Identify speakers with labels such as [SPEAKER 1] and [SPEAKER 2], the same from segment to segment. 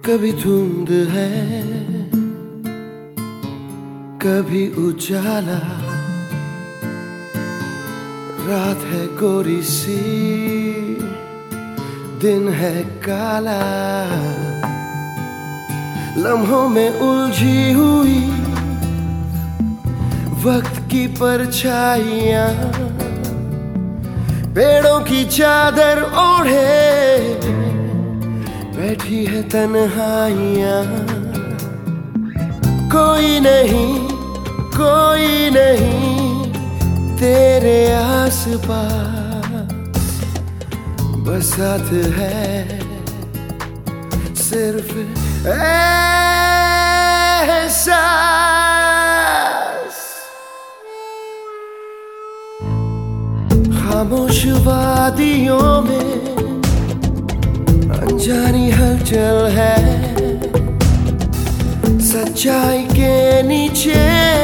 [SPEAKER 1] कभी धुंध है, कभी उजाला, रात है गोरी सी, दिन है काला। लम्हों में उलझी हुई वक्त की परछाइयां, पेड़ों की चादर ओढ़े बैठी है तन्हाइयां। कोई नहीं तेरे आसपास, बस साथ है सिर्फ एहसास। खामोश वादियों में अनजानी हलचल है, सच्चाई के नीचे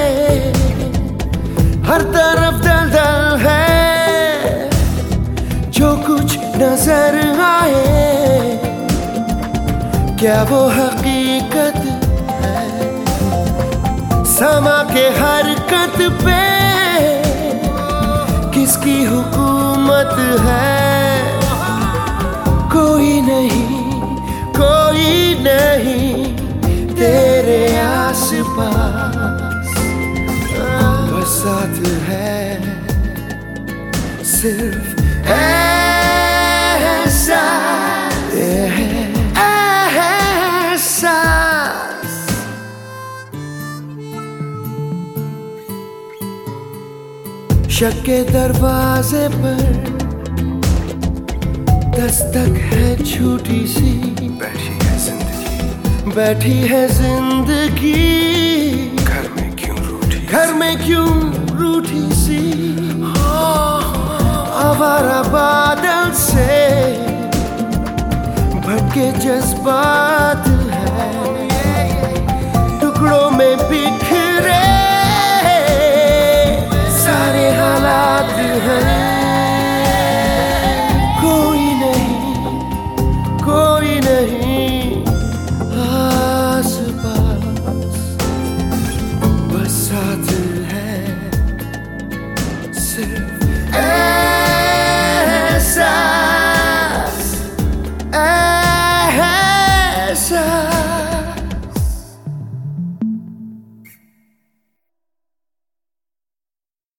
[SPEAKER 1] हर तरफ दलदल है। जो कुछ नजर आए क्या वो हकीकत है? समा के हरकत पे किसकी हुकूमत है? कोई नहीं तेरे आसपास, बस साथ है सिर्फ एहसास। शक के दरवाजे पर दस्तक है झूठी सी, बैठी है जिंदगी घर में क्यों रूठी सी। आवारा बादल से भटके जज्बात